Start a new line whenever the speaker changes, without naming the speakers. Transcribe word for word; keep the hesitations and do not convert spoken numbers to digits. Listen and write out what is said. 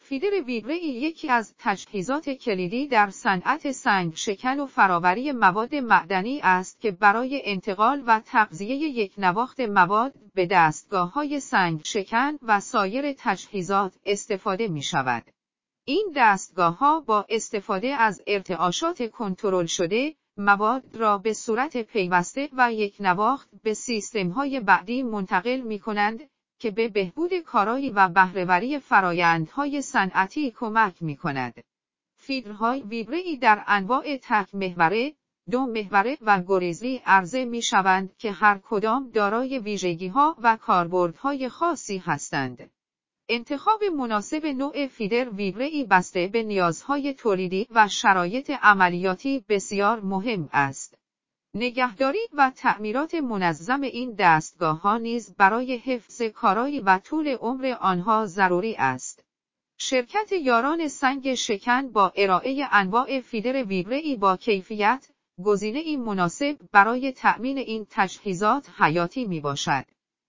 فیدر ویبره‌ای یکی از تجهیزات کلیدی در صنعت سنگ شکن و فراوری مواد معدنی است که برای انتقال و تغذیه یک نواخت مواد به دستگاه‌های سنگ شکن و سایر تجهیزات استفاده می‌شود. این دستگاه‌ها با استفاده از ارتعاشات کنترل شده، مواد را به صورت پیوسته و یک نواخت به سیستم‌های بعدی منتقل می‌کنند که به بهبود کارایی و بهره‌وری فرآیندهای صنعتی کمک می‌کند. فیدرهای ویبره‌ای در انواع تک محوره، دو محوره و گریزلی عرضه می‌شوند که هر کدام دارای ویژگی‌ها و کاربردهای خاصی هستند. انتخاب مناسب نوع فیدر ویبره‌ای بسته به نیازهای تولیدی و شرایط عملیاتی بسیار مهم است. نگهداری و تعمیرات منظم این دستگاه‌ها نیز برای حفظ کارایی و طول عمر آنها ضروری است. شرکت یاران سنگ شکن با ارائه انواع فیدر ویبره‌ای با کیفیت، گزینه‌ای مناسب برای تأمین این تجهیزات حیاتی میباشد.